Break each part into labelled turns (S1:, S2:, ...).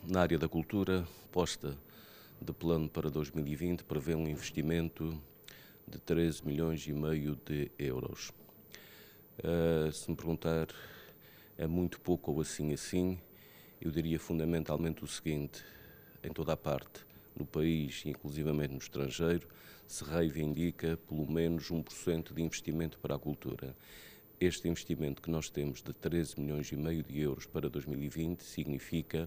S1: na área da cultura, posta de plano para 2020 prevê um investimento de 13 milhões e meio de euros. Se me perguntar, é muito pouco ou assim, eu diria fundamentalmente o seguinte: em toda a parte, no país e inclusivamente no estrangeiro, se reivindica pelo menos 1% de investimento para a cultura. Este investimento que nós temos de 13 milhões e meio de euros para 2020 significa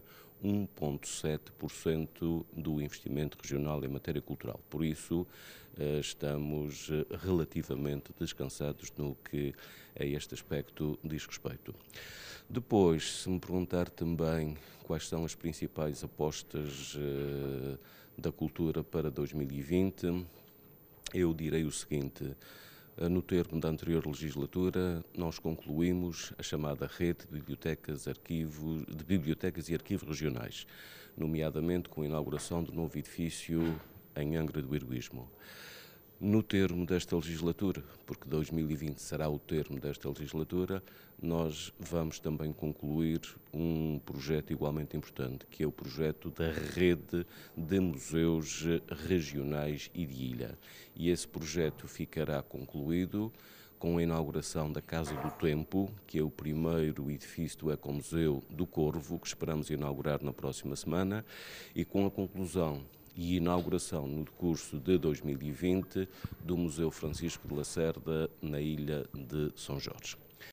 S1: 1,7% do investimento regional em matéria cultural. Por isso, estamos relativamente descansados no que a este aspecto diz respeito. Depois, se me perguntar também quais são as principais apostas da cultura para 2020, eu direi o seguinte: no termo da anterior legislatura, nós concluímos a chamada rede de bibliotecas e arquivos regionais, nomeadamente com a inauguração do novo edifício em Angra do Heroísmo. No termo desta legislatura, porque 2020 será o termo desta legislatura, nós vamos também concluir um projeto igualmente importante, que é o projeto da rede de museus regionais e de ilha. E esse projeto ficará concluído com a inauguração da Casa do Tempo, que é o primeiro edifício do Ecomuseu do Corvo, que esperamos inaugurar na próxima semana, e com a conclusão e inauguração no decurso de 2020 do Museu Francisco de Lacerda na ilha de São Jorge.